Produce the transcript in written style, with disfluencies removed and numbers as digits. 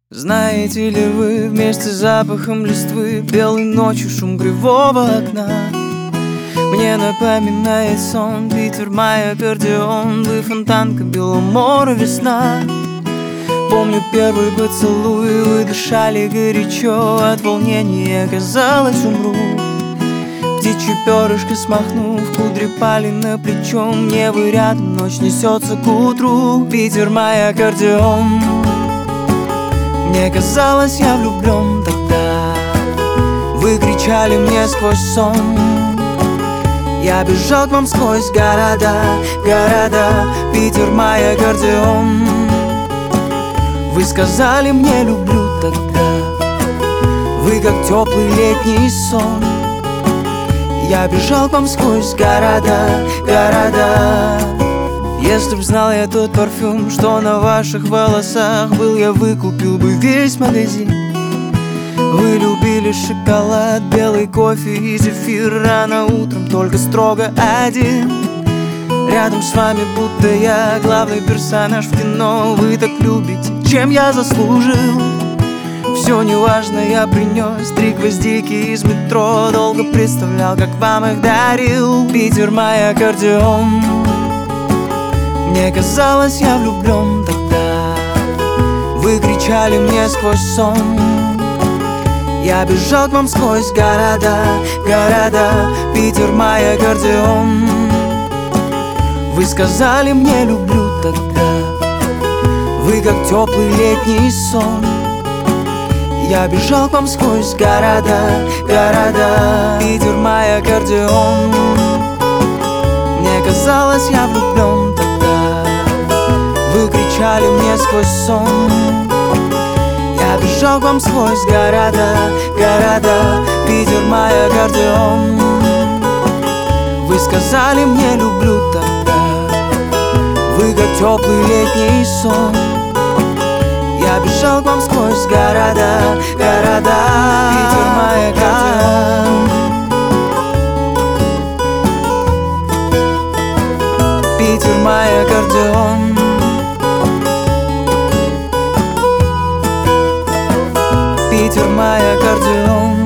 Знаете ли вы, вместе с запахом листвы, белой ночью шум кривого окна мне напоминает сон. Питер, май, аккордеон, вы фонтанка, Беломора, весна. Помню первый поцелуй, вы дышали горячо, от волнения, казалось, умру. Птичье перышко смахнув, кудри пали на плечо, мне вы рядом, ночь несется к утру. Питер, май, аккордеон. Мне казалось, я влюблен тогда. Вы кричали мне сквозь сон. Я бежал к вам сквозь города, города. Питер, май, аккордеон. Вы сказали мне люблю тогда. Вы как теплый летний сон. Я бежал к вам сквозь города, города. Если б знал я тот парфюм, что на ваших волосах был, я выкупил бы весь магазин. Вы любили шоколад, белый кофе и зефир, рано утром только строго один. Рядом с вами будто я главный персонаж в кино. Вы так любите, чем я заслужил. Все неважно, я принес 3 гвоздики из метро. Долго представлял, как вам их дарил. Питер, май, аккордеон. Мне казалось, я влюблен тогда. Вы кричали мне сквозь сон. Я бежал к вам сквозь города, города. Питер, май, аккордеон. Вы сказали мне люблю тогда. Вы как теплый летний сон. Я бежал к вам сквозь города, города. Питер, май, аккордеон. Мне казалось, я влюблен тогда. Вы кричали мне сквозь сон. Я бежал к вам сквозь города, города. Питер, май, аккордеон. Вы сказали мне люблю тогда. Вы как теплый летний сон. Я бежал к вам сквозь города, города. Питер, май, аккордеон. Питер, май, аккордеон. Питер, май, аккордеон.